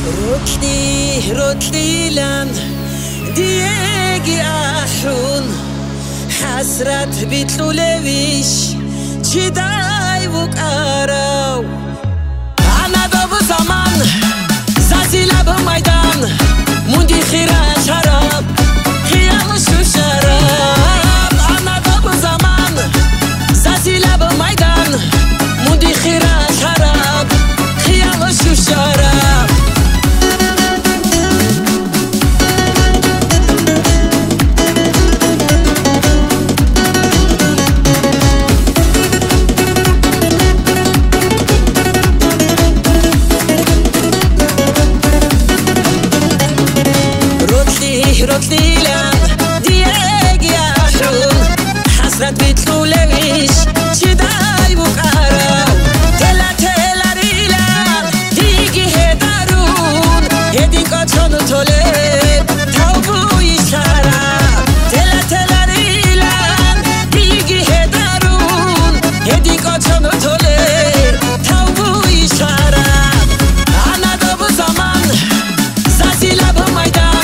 رتلی لند دیگی احرون حسرت بیتلولویش چی دای وکارو anadolu zaman zazila bu maydan mundi khira şarap kıyamış şu şarap anadolu zaman zazila bu maydan mundi khira şarap kıyamış şu şarap رتلیلم دیگه احرون حسرت بیتلولویش چی دای بکارم تلریلم دیگه درون هدی کاتون توله تاوبوی شرم تلریلم دیگه درون هدی کاتون توله تاوبوی شرم anadolu zaman zazila bu maydan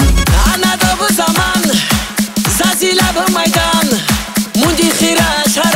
زیلا به میدان موندی خیره